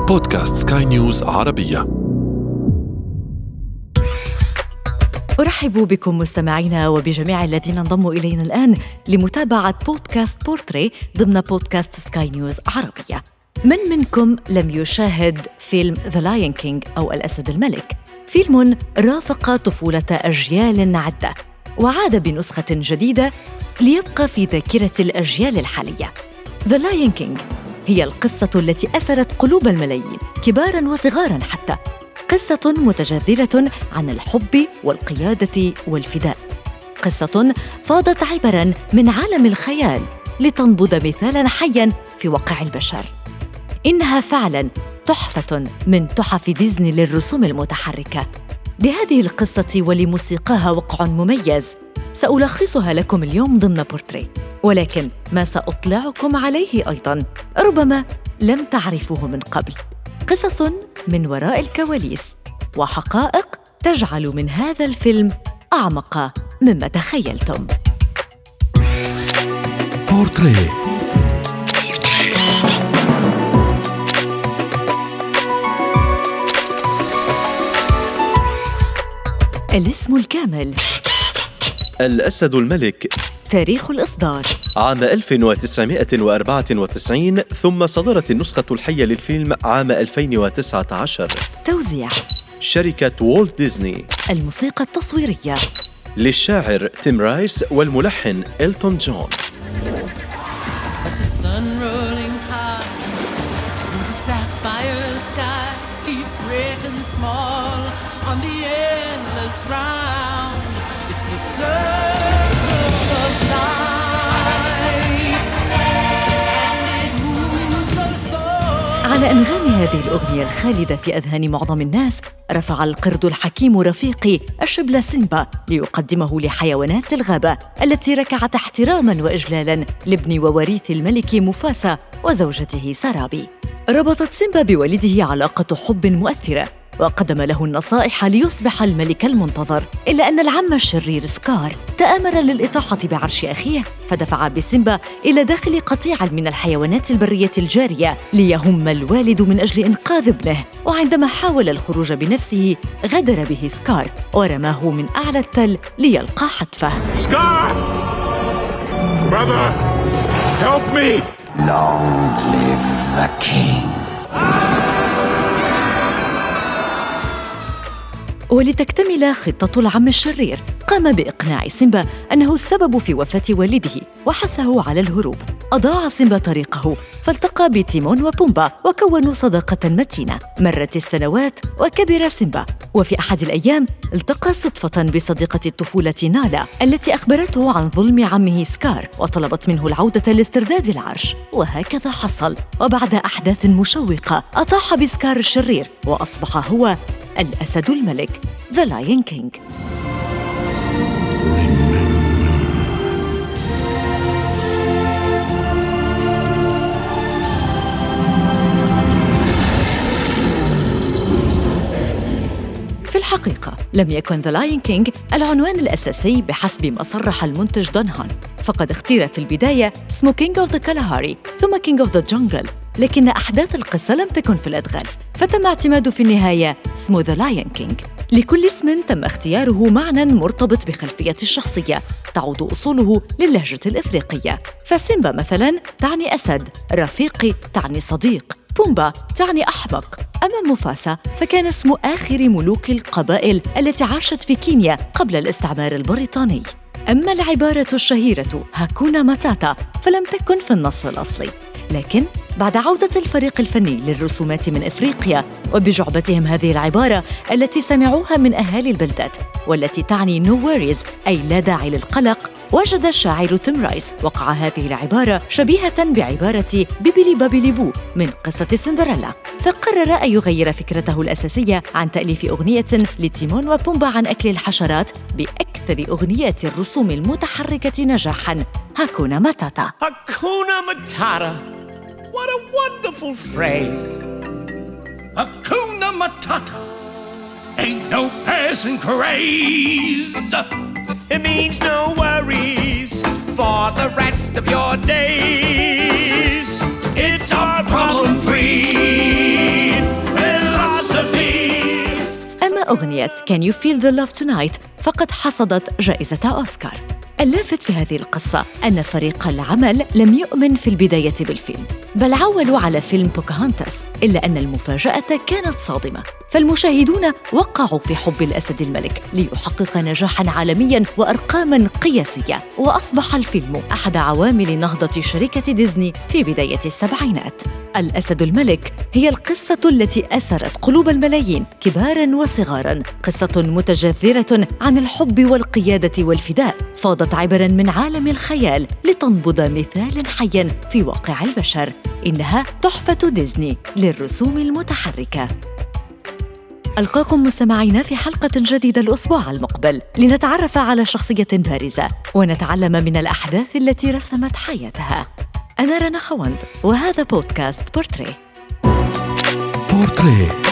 بودكاست سكاي نيوز عربية. أرحب بكم مستمعينا وبجميع الذين انضموا إلينا الآن لمتابعة بودكاست بورتري ضمن بودكاست سكاي نيوز عربية. من منكم لم يشاهد فيلم The Lion King أو الأسد الملك؟ فيلم رافق طفولة أجيال عدة وعاد بنسخة جديدة ليبقى في ذاكرة الأجيال الحالية. The Lion King هي القصة التي أسرت قلوب الملايين كباراً وصغاراً حتى، قصة متجذرة عن الحب والقيادة والفداء، قصة فاضت عبراً من عالم الخيال لتنبض مثالاً حياً في واقع البشر. إنها فعلاً تحفة من تحف ديزني للرسوم المتحركة. لهذه القصة ولموسيقاها وقع مميز سألخصها لكم اليوم ضمن بورتري، ولكن ما سأطلعكم عليه أيضاً ربما لم تعرفوه من قبل، قصص من وراء الكواليس وحقائق تجعل من هذا الفيلم أعمق مما تخيلتم. بورتري. الاسم الكامل: الأسد الملك. تاريخ الإصدار: عام 1994، ثم صدرت النسخة الحية للفيلم عام 2019. توزيع: شركة والت ديزني. الموسيقى التصويرية للشاعر تيم رايس والملحن إلتون جون. على أنغام هذه الأغنية الخالدة في أذهان معظم الناس، رفع القرد الحكيم رفيقي الشبل سيمبا ليقدمه لحيوانات الغابة التي ركعت احتراما وإجلالا لابن ووريث الملك مفاسا وزوجته سرابي. ربطت سيمبا بوالده علاقة حب مؤثرة وقدم له النصائح ليصبح الملك المنتظر، إلا أن العم الشرير سكار تآمر للإطاحة بعرش أخيه، فدفع بسيمبا إلى داخل قطيع من الحيوانات البرية الجارية ليهم الوالد من أجل إنقاذ ابنه. وعندما حاول الخروج بنفسه غدر به سكار ورماه من أعلى التل ليلقى حتفه. Scar! Brother, help me! Long live the king! ولتكتمل خطة العم الشرير، قام بإقناع سيمبا أنه السبب في وفاة والده وحثه على الهروب. أضاع سيمبا طريقه فالتقى بتيمون وبومبا وكونوا صداقة متينة. مرت السنوات وكبر سيمبا، وفي أحد الأيام التقى صدفة بصديقة الطفولة نالا التي أخبرته عن ظلم عمه سكار وطلبت منه العودة لاسترداد العرش، وهكذا حصل. وبعد أحداث مشوقة أطاح بسكار الشرير وأصبح هو الأسد الملك The Lion King. في الحقيقة لم يكن The Lion King العنوان الأساسي بحسب ما صرح المنتج دون هان، فقد اختير في البداية اسم King of the Kalahari ثم King of the Jungle، لكن أحداث القصة لم تكن في الأدغال، فتم اعتماد في النهاية اسم The Lion King. لكل اسم تم اختياره معنى مرتبط بخلفية الشخصية تعود أصوله للهجة الإفريقية. فسيمبا مثلاً تعني أسد، رفيقي تعني صديق، بومبا تعني أحمق، أما مفاسا فكان اسم آخر ملوك القبائل التي عاشت في كينيا قبل الاستعمار البريطاني. أما العبارة الشهيرة هاكونا ماتاتا فلم تكن في النص الأصلي، لكن بعد عودة الفريق الفني للرسومات من إفريقيا وبجعبتهم هذه العبارة التي سمعوها من أهالي البلدات والتي تعني no worries أي لا داعي للقلق، وجد الشاعر تيم رايس وقع هذه العبارة شبيهة بعبارة بيبيلي بابيلي بو من قصة سندريلا، فقرر أن يغير فكرته الأساسية عن تأليف أغنية لتيمون وبومبا عن أكل الحشرات بأكثر أغنيات الرسوم المتحركة نجاحاً، هاكونا ماتاتا. Hakuna Matata. What a wonderful phrase. Hakuna Matata. Ain't no passing craze. It means no worries for the rest of your days. It's all problem-free. رواية Can You Feel the Love Tonight فقد حصدت جائزة أوسكار. اللافت في هذه القصة أن فريق العمل لم يؤمن في البداية بالفيلم، بل عولوا على فيلم بوكاهونتاس، إلا أن المفاجأة كانت صادمة، فالمشاهدون وقعوا في حب الأسد الملك ليحقق نجاحاً عالمياً وأرقاماً قياسية، وأصبح الفيلم أحد عوامل نهضة شركة ديزني في بداية السبعينات. الأسد الملك هي القصة التي أسرت قلوب الملايين كباراً وصغاراً، قصة متجذرة عن الحب والقيادة والفداء، فاضت عبراً من عالم الخيال لتنبض مثال حياً في واقع البشر. إنها تحفة ديزني للرسوم المتحركة. ألقاكم مستمعينا في حلقة جديدة الأسبوع المقبل لنتعرف على شخصية بارزة ونتعلم من الأحداث التي رسمت حياتها. أنا رنا خوند، وهذا بودكاست بورتريه.